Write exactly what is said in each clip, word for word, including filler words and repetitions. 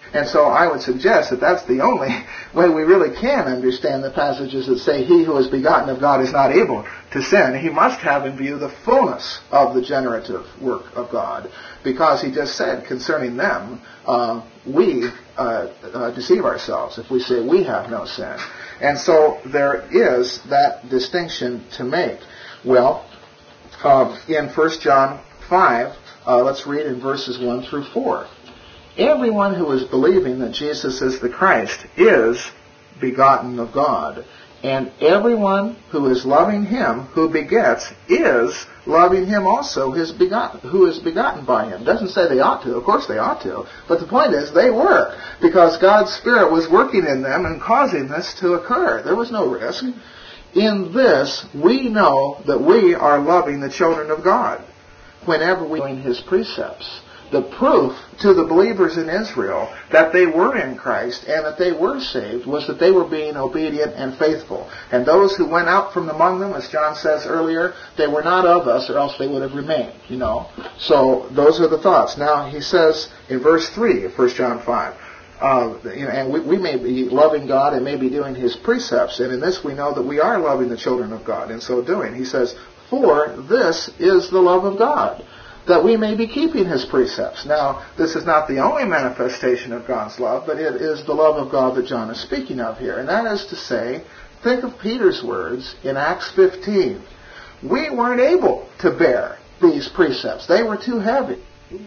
And so I would suggest that that's the only way we really can understand the passages that say he who is begotten of God is not able to sin. He must have in view the fullness of the generative work of God, because he just said concerning them, uh, we uh, uh, deceive ourselves if we say we have no sin. And so there is that distinction to make. Well, uh, in First John five, uh, let's read in verses one through four. Everyone who is believing that Jesus is the Christ is begotten of God. And everyone who is loving him who begets is loving him also his begotten, who is begotten by him. Doesn't say they ought to. Of course they ought to. But the point is they were, because God's Spirit was working in them and causing this to occur. There was no risk. In this, we know that we are loving the children of God whenever we are doing his precepts. The proof to the believers in Israel that they were in Christ and that they were saved was that they were being obedient and faithful. And those who went out from among them, as John says earlier, they were not of us, or else they would have remained, you know. So those are the thoughts. Now he says in verse three of First John five, uh, you know, and we, we may be loving God and may be doing his precepts, and in this we know that we are loving the children of God. In so doing, he says, for this is the love of God, that we may be keeping his precepts. Now, this is not the only manifestation of God's love, but it is the love of God that John is speaking of here. And that is to say, think of Peter's words in Acts fifteen. We weren't able to bear these precepts. They were too heavy.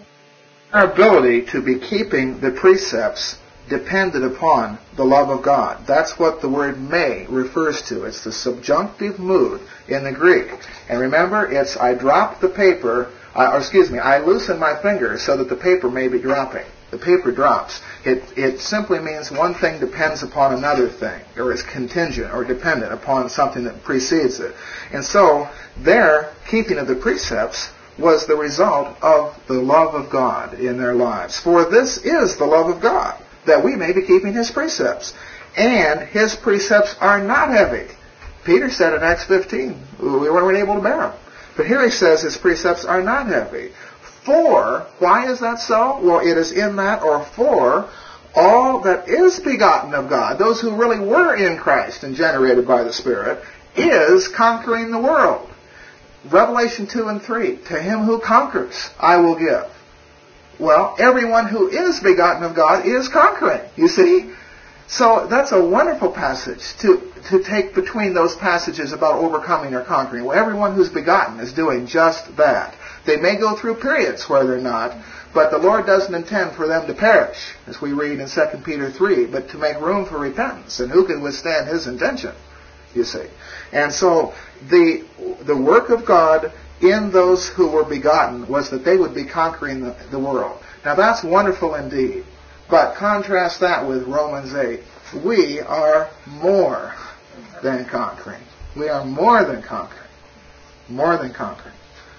Our ability to be keeping the precepts depended upon the love of God. That's what the word may refers to. It's the subjunctive mood in the Greek. And remember, it's I drop the paper, uh, or excuse me, I loosen my fingers so that the paper may be dropping. The paper drops. It, it simply means one thing depends upon another thing, or is contingent or dependent upon something that precedes it. And so their keeping of the precepts was the result of the love of God in their lives. For this is the love of God, that we may be keeping his precepts. And his precepts are not heavy. Peter said in Acts fifteen, we weren't able to bear them. But here he says his precepts are not heavy. For, why is that so? Well, it is in that, or for, all that is begotten of God, those who really were in Christ and generated by the Spirit, is conquering the world. Revelation two and three, to him who conquers, I will give. Well, everyone who is begotten of God is conquering, you see? So that's a wonderful passage to, to take between those passages about overcoming or conquering. Well, everyone who's begotten is doing just that. They may go through periods where they're not, but the Lord doesn't intend for them to perish, as we read in Second Peter three, but to make room for repentance. And who can withstand his intention, you see? And so the the work of God in those who were begotten was that they would be conquering the, the world. Now that's wonderful indeed. But contrast that with Romans eight. We are more than conquering. We are more than conquering. More than conquering.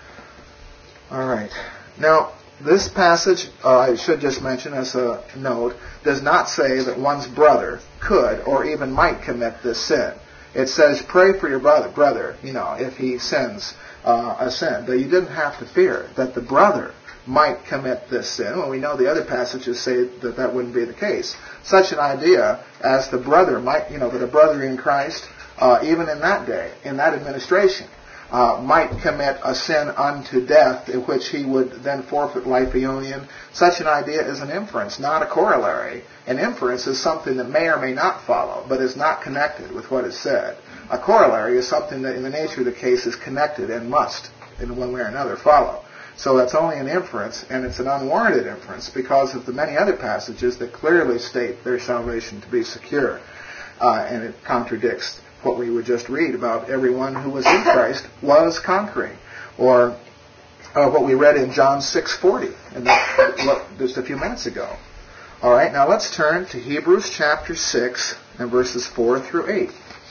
All right. Now, this passage, uh, I should just mention as a note, does not say that one's brother could or even might commit this sin. It says, pray for your brother, brother, you know, if he sins uh, a sin. But you didn't have to fear that the brother might commit this sin. Well, we know the other passages say that that wouldn't be the case. Such an idea as the brother might, you know, that a brother in Christ, uh, even in that day, in that administration, uh, might commit a sin unto death, in which he would then forfeit life aeonian. Such an idea is an inference, not a corollary. An inference is something that may or may not follow, but is not connected with what is said. A corollary is something that in the nature of the case is connected and must, in one way or another, follow. So that's only an inference, and it's an unwarranted inference because of the many other passages that clearly state their salvation to be secure. Uh, and it contradicts what we would just read about everyone who was in Christ was conquering. Or uh, what we read in John six forty, and that, just a few minutes ago. All right, now let's turn to Hebrews chapter six and verses four through eight.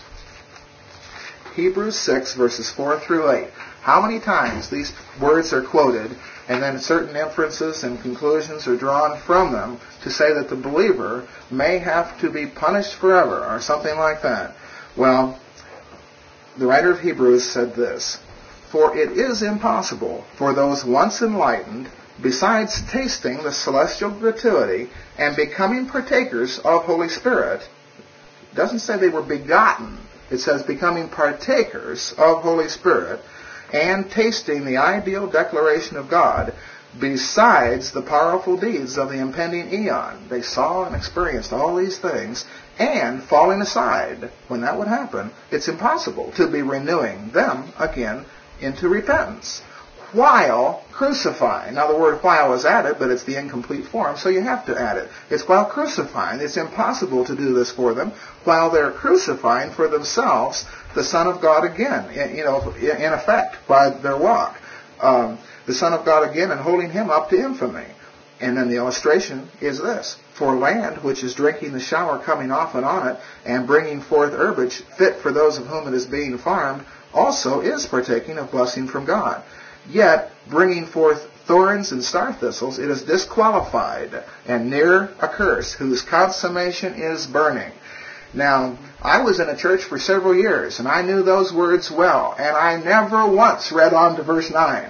Hebrews six, verses four through eight. How many times these words are quoted, and then certain inferences and conclusions are drawn from them to say that the believer may have to be punished forever, or something like that. Well, the writer of Hebrews said this, for it is impossible for those once enlightened besides tasting the celestial gratuity and becoming partakers of Holy Spirit, it doesn't say they were begotten. It says becoming partakers of Holy Spirit and tasting the ideal declaration of God, besides the powerful deeds of the impending eon. They saw and experienced all these things, and falling aside, when that would happen, it's impossible to be renewing them again into repentance, while crucifying. Now the word while is added, but it's the incomplete form, so you have to add it. It's while crucifying. It's impossible to do this for them while they're crucifying for themselves the Son of God again, you know, in effect, by their walk. Um, the Son of God again and holding him up to infamy. And then the illustration is this. For land, which is drinking the shower coming off and on it, and bringing forth herbage fit for those of whom it is being farmed, also is partaking of blessing from God. Yet, bringing forth thorns and star thistles, it is disqualified and near a curse, whose consummation is burning. Now, I was in a church for several years, and I knew those words well, and I never once read on to verse nine.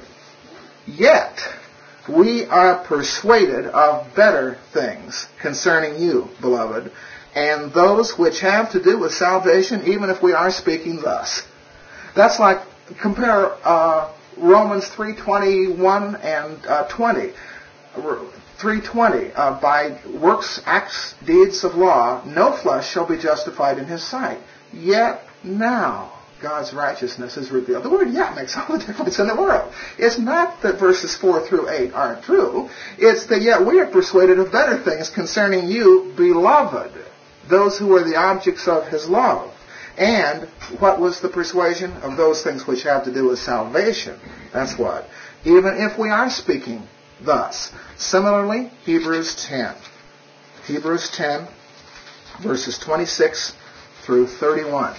Yet, we are persuaded of better things concerning you, beloved, and those which have to do with salvation, even if we are speaking thus. That's like, compare uh, Romans three twenty-one and uh, twenty. three twenty, uh, by works, acts, deeds of law, no flesh shall be justified in his sight. Yet now God's righteousness is revealed. The word yet makes all the difference in the world. It's not that verses four through eight aren't true. It's that yet we are persuaded of better things concerning you, beloved, those who are the objects of his love. And what was the persuasion? Of those things which have to do with salvation. That's what. Even if we are speaking thus. Similarly, Hebrews ten. Hebrews ten, verses twenty-six through thirty-one.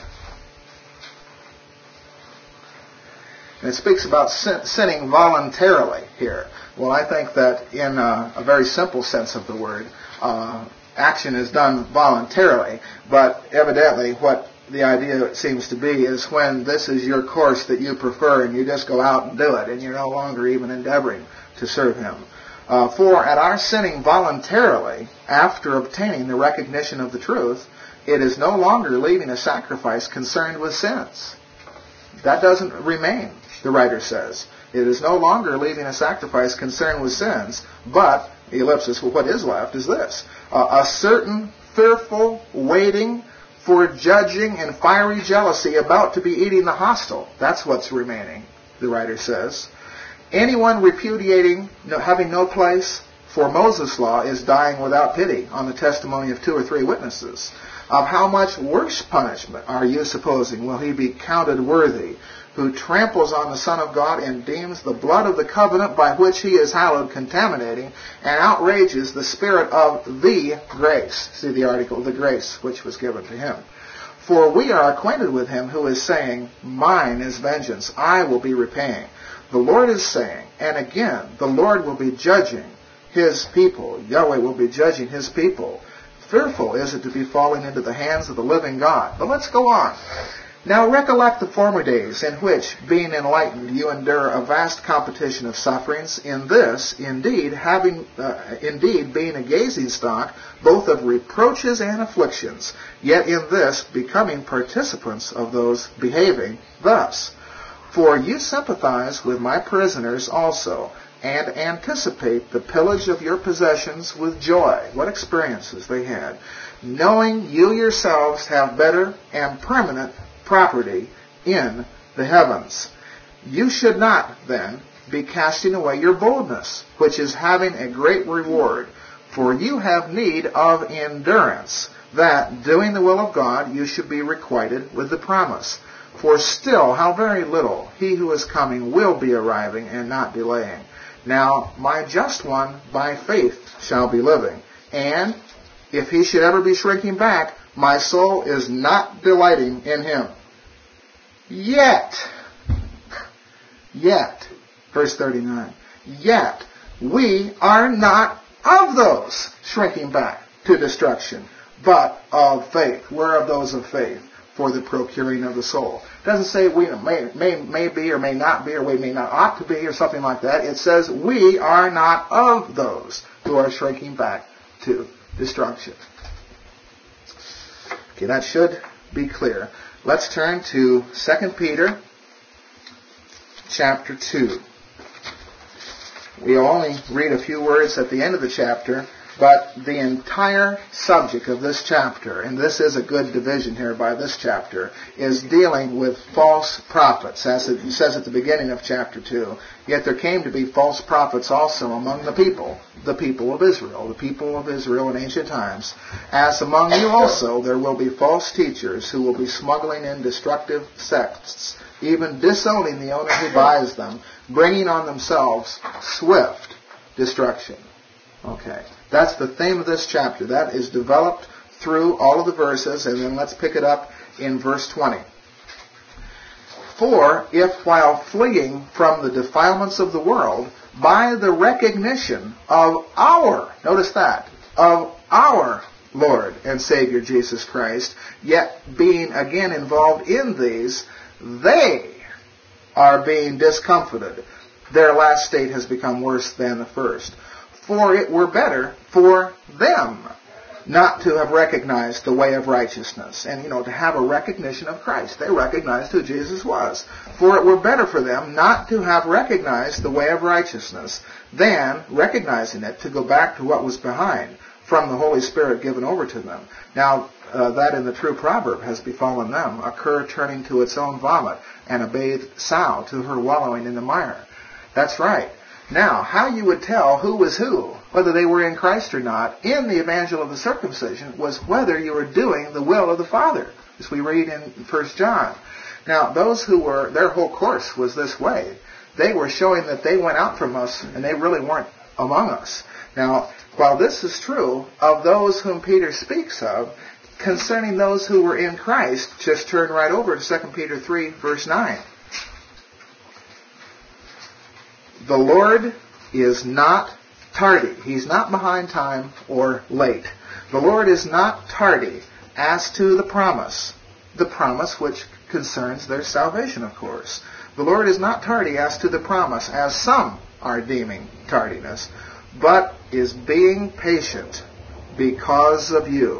And it speaks about sin, sinning voluntarily here. Well, I think that in a, a very simple sense of the word, uh, action is done voluntarily, but evidently what the idea seems to be is when this is your course that you prefer and you just go out and do it and you're no longer even endeavoring to serve him. Uh, for at our sinning voluntarily, after obtaining the recognition of the truth, it is no longer leaving a sacrifice concerned with sins. That doesn't remain, the writer says. It is no longer leaving a sacrifice concerned with sins, but, the ellipsis, well, what is left is this. Uh, a certain fearful waiting for judging and fiery jealousy about to be eating the hostile. That's what's remaining, the writer says. Anyone repudiating, having no place for Moses' law is dying without pity on the testimony of two or three witnesses. Of how much worse punishment are you supposing will he be counted worthy, who tramples on the Son of God and deems the blood of the covenant by which he is hallowed contaminating, and outrages the Spirit of the grace. See the article, the grace which was given to him. For we are acquainted with him who is saying, mine is vengeance, I will be repaying. The Lord is saying, and again, the Lord will be judging his people. Yahweh will be judging his people. Fearful is it to be falling into the hands of the living God. But let's go on. Now recollect the former days in which, being enlightened, you endure a vast competition of sufferings. In this, indeed, having, uh, indeed, being a gazing stock, both of reproaches and afflictions, yet in this, becoming participants of those behaving thus. For you sympathize with my prisoners also, and anticipate the pillage of your possessions with joy. What experiences they had. Knowing you yourselves have better and permanent property in the heavens. You should not, then, be casting away your boldness, which is having a great reward. For you have need of endurance, that, doing the will of God, you should be requited with the promise. For still, how very little, he who is coming will be arriving and not delaying. Now, my just one, by faith, shall be living. And, if he should ever be shrinking back, my soul is not delighting in him. Yet, yet, verse thirty-nine, yet we are not of those shrinking back to destruction, but of faith. We're of those of faith. for the procuring of the soul. It doesn't say we may, may, may be or may not be or we may not ought to be or something like that. It says we are not of those who are shrinking back to destruction. Okay, that should be clear. Let's turn to Second Peter chapter two. We only read a few words at the end of the chapter, but the entire subject of this chapter, and this is a good division here by this chapter, is dealing with false prophets. As it says at the beginning of chapter two, yet there came to be false prophets also among the people, the people of Israel, the people of Israel in ancient times. As among you also there will be false teachers who will be smuggling in destructive sects, even disowning the owner who buys them, bringing on themselves swift destruction. Okay, that's the theme of this chapter. That is developed through all of the verses, and then let's pick it up in verse twenty. For if while fleeing from the defilements of the world, by the recognition of our, notice that, of our Lord and Savior Jesus Christ, yet being again involved in these, they are being discomfited. Their last state has become worse than the first. For it were better for them not to have recognized the way of righteousness. And, you know, to have a recognition of Christ. They recognized who Jesus was. For it were better for them not to have recognized the way of righteousness than, recognizing it, to go back to what was behind from the Holy Spirit given over to them. Now, uh, that in the true proverb has befallen them, a cur turning to its own vomit, and a bathed sow to her wallowing in the mire. That's right. Now, how you would tell who was who, whether they were in Christ or not, in the evangel of the circumcision, was whether you were doing the will of the Father, as we read in First John. Now, those who were, their whole course was this way. They were showing that they went out from us, and they really weren't among us. Now, while this is true of those whom Peter speaks of, concerning those who were in Christ, just turn right over to Second Peter three, verse nine. The Lord is not tardy. He's not behind time or late. The Lord is not tardy as to the promise. The promise which concerns their salvation, of course. The Lord is not tardy as to the promise, as some are deeming tardiness, but is being patient because of you,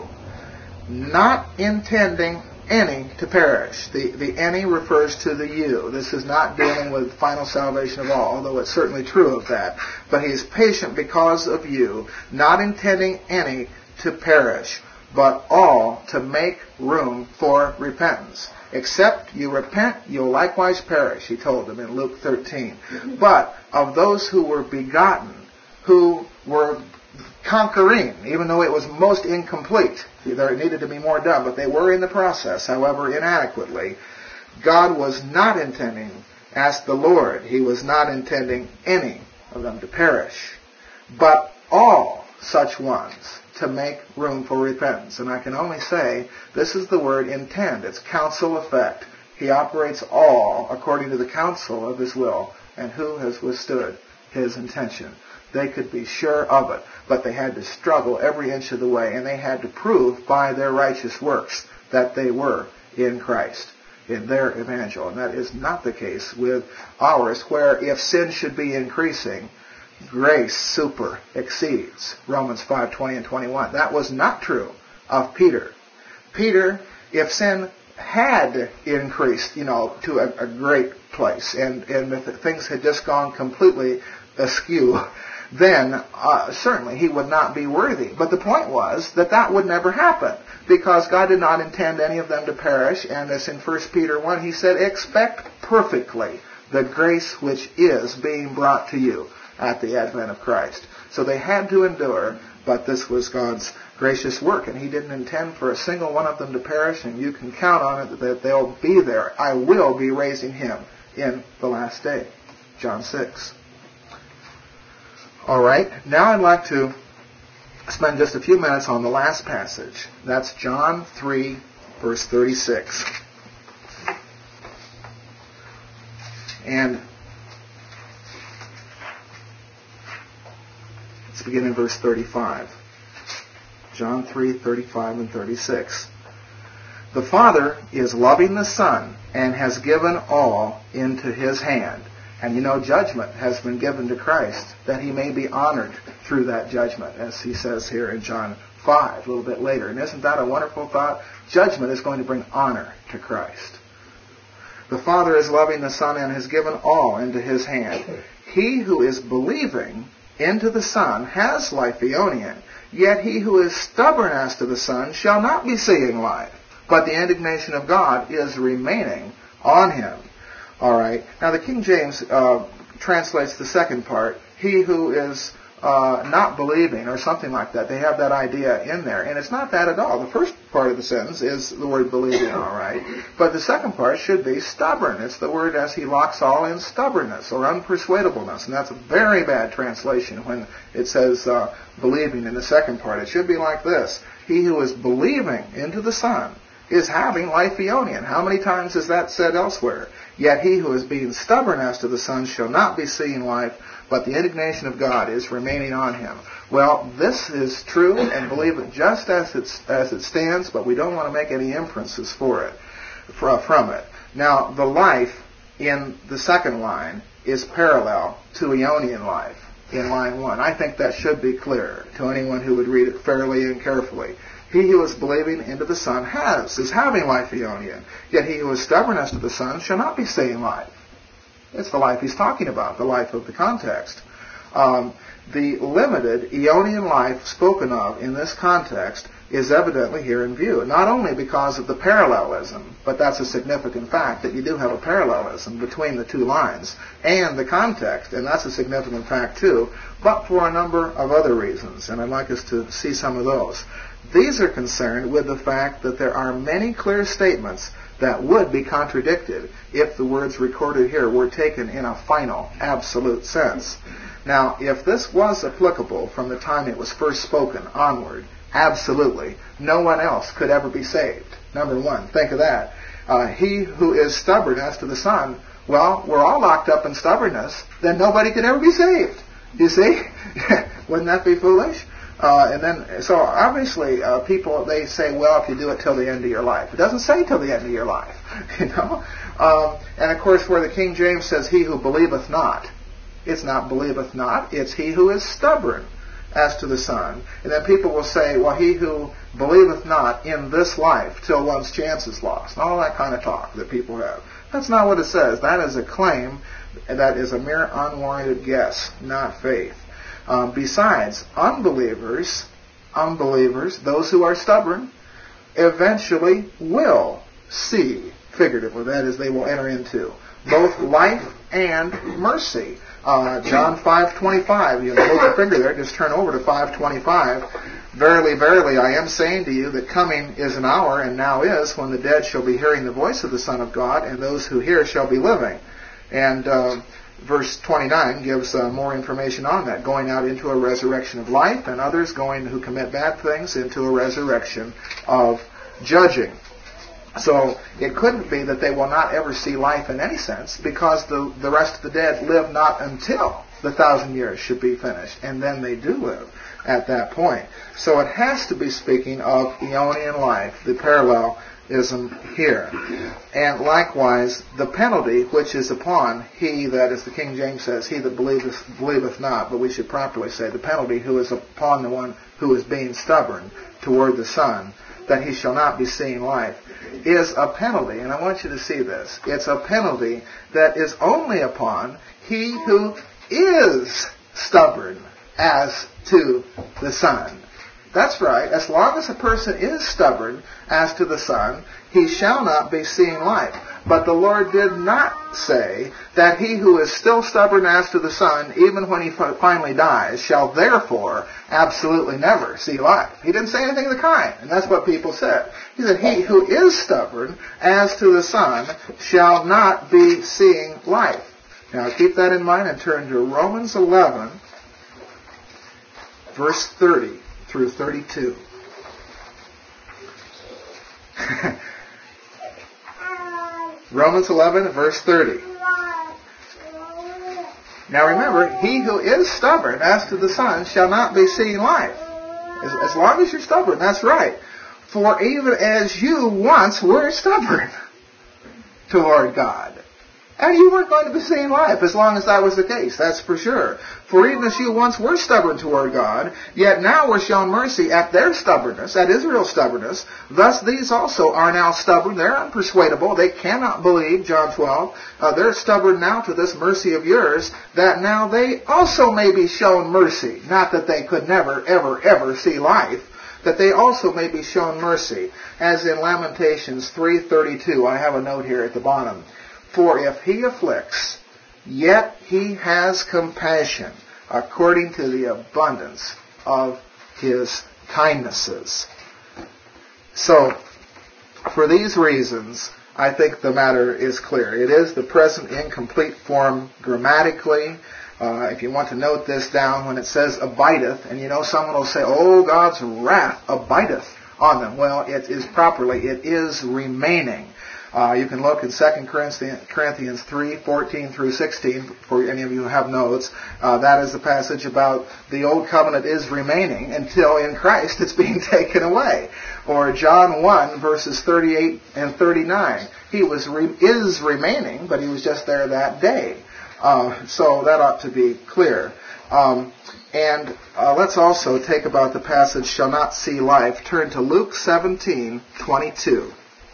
not intending any to perish. The, the any refers to the you. This is not dealing with final salvation of all, although it's certainly true of that. But He is patient because of you, not intending any to perish, but all to make room for repentance. Except you repent, you'll likewise perish, He told them in Luke thirteen. But of those who were begotten, who were conquering, even though it was most incomplete. There needed to be more done, but they were in the process, however inadequately. God was not intending, as the Lord, He was not intending any of them to perish, but all such ones to make room for repentance. And I can only say, this is the word intend. It's counsel effect. He operates all according to the counsel of His will. And who has withstood His intention? They could be sure of it, but they had to struggle every inch of the way, and they had to prove by their righteous works that they were in Christ, in their evangel. And that is not the case with ours, where if sin should be increasing, grace super exceeds. Romans five, twenty and twenty-one. That was not true of Peter. Peter, if sin had increased, you know, to a, a great place, and, and if things had just gone completely askew, then uh, certainly he would not be worthy. But the point was that that would never happen, because God did not intend any of them to perish. And as in First Peter one, He said, expect perfectly the grace which is being brought to you at the advent of Christ. So they had to endure, but this was God's gracious work, and He didn't intend for a single one of them to perish, and you can count on it that they'll be there. I will be raising him in the last day. John six. All right, now I'd like to spend just a few minutes on the last passage. That's John three, verse thirty-six. And let's begin in verse thirty-five. John three, thirty-five and thirty-six. The Father is loving the Son and has given all into his hand. And you know, judgment has been given to Christ that he may be honored through that judgment, as he says here in John five, a little bit later. And isn't that a wonderful thought? Judgment is going to bring honor to Christ. The Father is loving the Son and has given all into his hand. He who is believing into the Son has life Eonian, yet he who is stubborn as to the Son shall not be seeing life, but the indignation of God is remaining on him. All right. Now the King James uh, translates the second part, he who is uh, not believing, or something like that. They have that idea in there. And it's not that at all. The first part of the sentence is the word believing, all right. But the second part should be stubborn. It's the word as he locks all in stubbornness or unpersuadableness. And that's a very bad translation when it says uh, believing in the second part. It should be like this. He who is believing into the Son is having life Eonian. How many times is that said elsewhere? Yet he who is being stubborn as to the Son shall not be seeing life, but the indignation of God is remaining on him. Well, this is true, and believe it just as it, as it stands, but we don't want to make any inferences for it, from it. Now, the life in the second line is parallel to Eonian life in line one. I think that should be clear to anyone who would read it fairly and carefully. He who is believing into the Son has, is having life Eonian. Yet he who is stubborn as to the Son shall not be seeing life. It's the life he's talking about, the life of the context. Um, the limited Eonian life spoken of in this context is evidently here in view. Not only because of the parallelism, but that's a significant fact that you do have a parallelism between the two lines, and the context, and that's a significant fact too, but for a number of other reasons, and I'd like us to see some of those. These are concerned with the fact that there are many clear statements that would be contradicted if the words recorded here were taken in a final, absolute sense. Now, if this was applicable from the time it was first spoken onward, absolutely, no one else could ever be saved. Number one, think of that. Uh, he who is stubborn as to the Son, well, we're all locked up in stubbornness, then nobody could ever be saved. You see? Wouldn't that be foolish? Uh, and then, so obviously, uh, people, they say, well, if you do it till the end of your life. It doesn't say till the end of your life, you know. Um, and of course, where the King James says, he who believeth not, it's not believeth not, it's he who is stubborn as to the Son. And then people will say, well, he who believeth not in this life till one's chance is lost. And all that kind of talk that people have. That's not what it says. That is a claim that is a mere unwarranted guess, not faith. Um, besides, unbelievers, unbelievers, those who are stubborn, eventually will see, figuratively, that is, they will enter into both life and mercy. Uh, John five twenty-five, you hold your finger there, just turn over to five twenty-five. Verily, verily, I am saying to you that coming is an hour, and now is, when the dead shall be hearing the voice of the Son of God, and those who hear shall be living. And uh, verse twenty-nine gives uh, more information on that, going out into a resurrection of life, and others going who commit bad things into a resurrection of judging. So it couldn't be that they will not ever see life in any sense, because the, the rest of the dead live not until the thousand years should be finished, and then they do live at that point. So it has to be speaking of Eonian life, the parallelism here. And likewise, the penalty which is upon he that, as the King James says, he that believeth, believeth not, but we should properly say the penalty who is upon the one who is being stubborn toward the Son, that he shall not be seeing life, is a penalty, and I want you to see this, it's a penalty that is only upon he who is stubborn as to the Son. That's right. As long as a person is stubborn as to the Son, he shall not be seeing life. But the Lord did not say that he who is still stubborn as to the Son, even when he finally dies, shall therefore absolutely never see life. He didn't say anything of the kind, and that's what people said. He said, he who is stubborn as to the Son shall not be seeing life. Now keep that in mind and turn to Romans eleven, verse thirty through thirty-two. Romans eleven, verse thirty. Now remember, he who is stubborn as to the Son shall not be seeing life. As, as long as you're stubborn, that's right. For even as you once were stubborn toward God. And you weren't going to be seeing life as long as that was the case, that's for sure. For even as you once were stubborn toward God, yet now were shown mercy at their stubbornness, at Israel's stubbornness. Thus these also are now stubborn. They're unpersuadable. They cannot believe, John twelve. Uh, they're stubborn now to this mercy of yours, that now they also may be shown mercy. Not that they could never, ever, ever see life, that they also may be shown mercy. As in Lamentations three thirty-two, I have a note here at the bottom. For if he afflicts, yet he has compassion, according to the abundance of his kindnesses. So, for these reasons, I think the matter is clear. It is the present incomplete form grammatically. Uh, if you want to note this down, when it says abideth, and you know someone will say, oh, God's wrath abideth on them. Well, it is properly, it is remaining. Uh, you can look in Second Corinthians three, fourteen through sixteen, for any of you who have notes. Uh, that is the passage about the old covenant is remaining until in Christ it's being taken away. Or John one, verses thirty-eight and thirty-nine. He was re- is remaining, but he was just there that day. Uh, so that ought to be clear. Um, and uh, let's also take about the passage, shall not see life. Turn to Luke seventeen, twenty-two.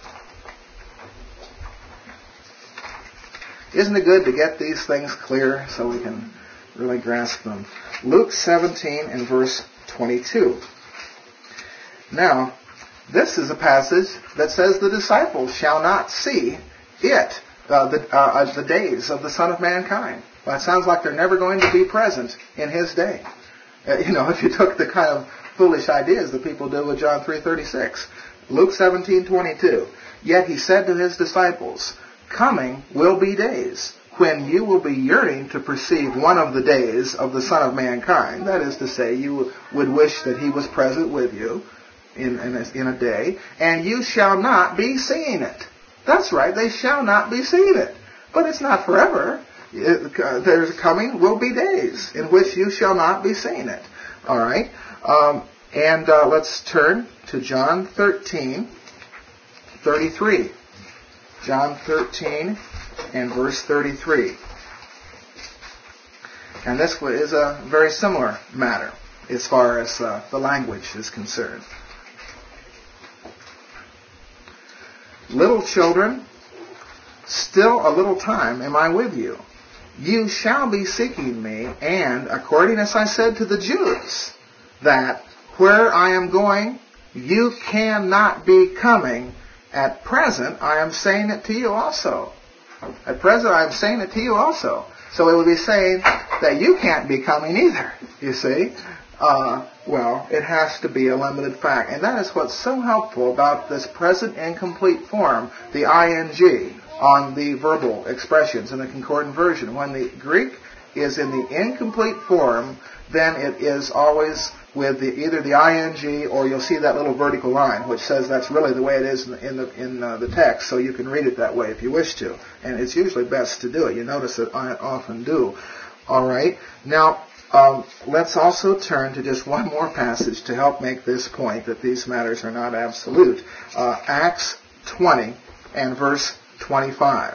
Isn't it good to get these things clear so we can really grasp them? Luke seventeen and verse twenty-two. Now, this is a passage that says the disciples shall not see it, uh, the, uh, the days of the Son of Mankind. Well, it sounds like they're never going to be present in his day. Uh, you know, if you took the kind of foolish ideas that people do with John three thirty-six. Luke seventeen twenty-two. Yet he said to his disciples, coming will be days when you will be yearning to perceive one of the days of the Son of Mankind. That is to say, you would wish that he was present with you in, in, a, in a day, and you shall not be seeing it. That's right, they shall not be seeing it. But it's not forever. It, uh, there's coming will be days in which you shall not be seeing it. All right? Um, and uh, let's turn to John thirteen, thirty-three. John thirteen and verse thirty-three. And this is a very similar matter as far as uh, the language is concerned. Little children, still a little time am I with you. You shall be seeking me, and according as I said to the Jews, that where I am going, you cannot be coming. At present, I am saying it to you also. At present, I am saying it to you also. So it would be saying that you can't be coming either, you see. Uh, well, it has to be a limited fact. And that is what's so helpful about this present incomplete form, the ing, on the verbal expressions in the concordant version. When the Greek is in the incomplete form, then it is always with the, either the ing, or you'll see that little vertical line, which says that's really the way it is in the, in, the, in uh, the text, so you can read it that way if you wish to. And it's usually best to do it. You notice that I often do. All right. Now, um, let's also turn to just one more passage to help make this point that these matters are not absolute. Uh, Acts twenty and verse twenty-five.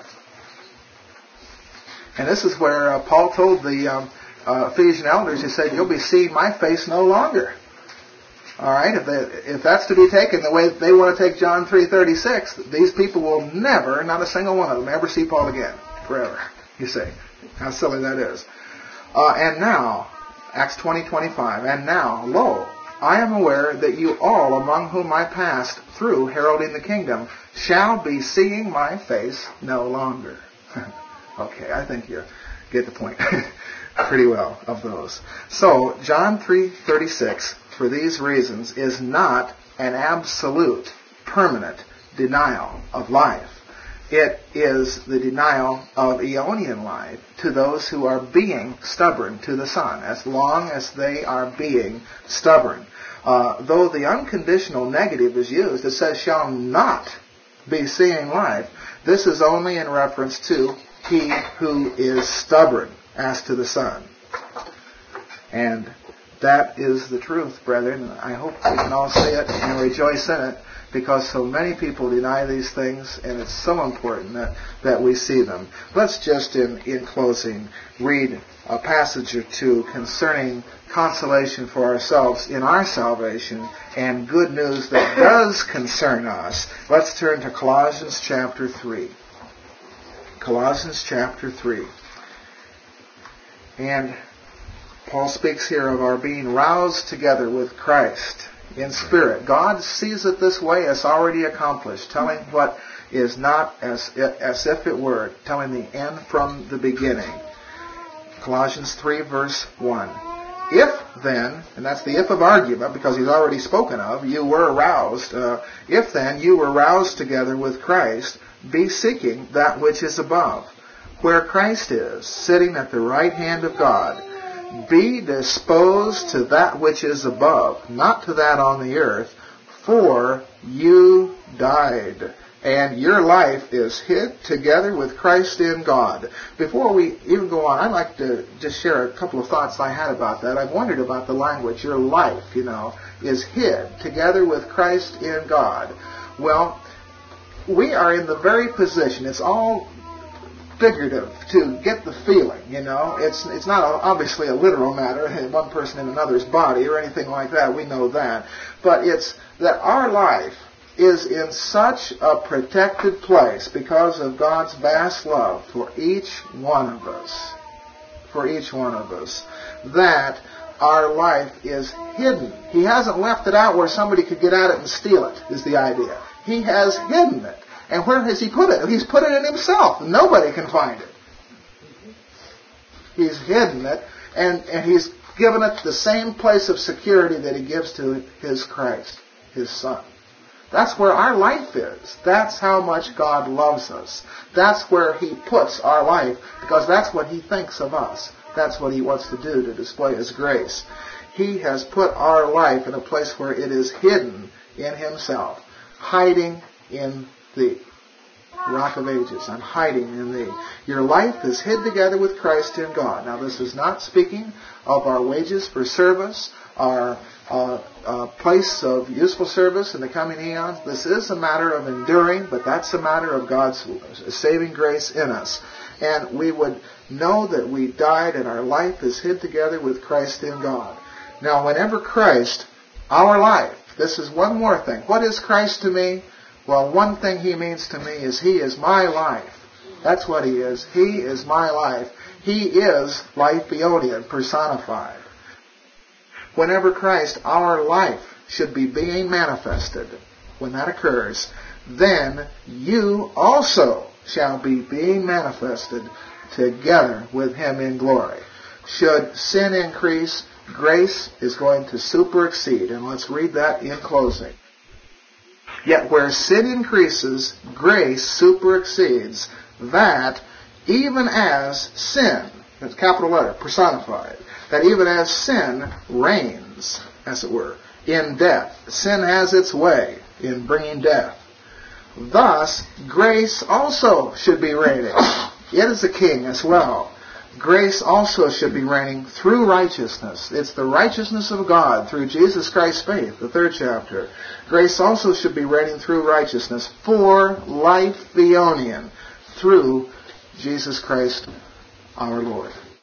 And this is where uh, Paul told the um, uh, Ephesian elders, he said, you'll be seeing my face no longer. All right, if, they, if that's to be taken the way they want to take John three thirty-six, these people will never, not a single one of them, ever see Paul again, forever. You see, how silly that is. Uh, and now, Acts twenty twenty-five, and now, lo, I am aware that you all among whom I passed through heralding the kingdom shall be seeing my face no longer. Okay, I think you get the point pretty well of those. So, John three thirty-six, for these reasons, is not an absolute, permanent denial of life. It is the denial of Aeonian life to those who are being stubborn to the Son, as long as they are being stubborn. Uh, though the unconditional negative is used, it says, shall not be seeing life. This is only in reference to he who is stubborn as to the Son. And That is the truth, brethren. I hope we can all see it and rejoice in it, because so many people deny these things, and it's so important that, that we see them. Let's just, in, in closing, read a passage or two concerning consolation for ourselves in our salvation and good news that does concern us. Let's turn to Colossians chapter three. Colossians chapter three. And Paul speaks here of our being roused together with Christ in spirit. God sees it this way as already accomplished, telling what is not as, as if it were, telling the end from the beginning. Colossians three verse one. If then, and that's the if of argument because he's already spoken of, you were aroused. Uh, if then you were roused together with Christ, be seeking that which is above, where Christ is, sitting at the right hand of God. Be disposed to that which is above, not to that on the earth, for you died, and your life is hid together with Christ in God. Before we even go on, I'd like to just share a couple of thoughts I had about that. I've wondered about the language, your life, you know, is hid together with Christ in God. Well, we are in the very position, it's all figurative to get the feeling, you know. It's it's not a, obviously a literal matter, one person in another's body or anything like that, we know that. But it's that our life is in such a protected place because of God's vast love for each one of us, for each one of us, that our life is hidden. He hasn't left it out where somebody could get at it and steal it, is the idea. He has hidden it. And where has He put it? He's put it in Himself. Nobody can find it. He's hidden it, and, and He's given it the same place of security that He gives to His Christ, His Son. That's where our life is. That's how much God loves us. That's where He puts our life, because that's what He thinks of us. That's what He wants to do to display His grace. He has put our life in a place where it is hidden in Himself, hiding in Thee. Rock of Ages, I'm hiding in Thee. Your life is hid together with Christ in God. Now this is not speaking of our wages for service, our uh, uh, place of useful service in the coming eons. This is a matter of enduring, but that's a matter of God's saving grace in us. And we would know that we died and our life is hid together with Christ in God. Now whenever Christ, our life, this is one more thing. What is Christ to me? Well, one thing He means to me is He is my life. That's what He is. He is my life. He is life Beonian personified. Whenever Christ, our life, should be being manifested, when that occurs, then you also shall be being manifested together with Him in glory. Should sin increase, grace is going to superexceed. And let's read that in closing. Yet where sin increases, grace superexceeds, that even as sin, that's capital letter, personified, that even as sin reigns, as it were, in death, sin has its way in bringing death, thus grace also should be reigning. It is a king as well. Grace also should be reigning through righteousness. It's the righteousness of God through Jesus Christ's faith, the third chapter. Grace also should be reigning through righteousness for life Beonian through Jesus Christ our Lord.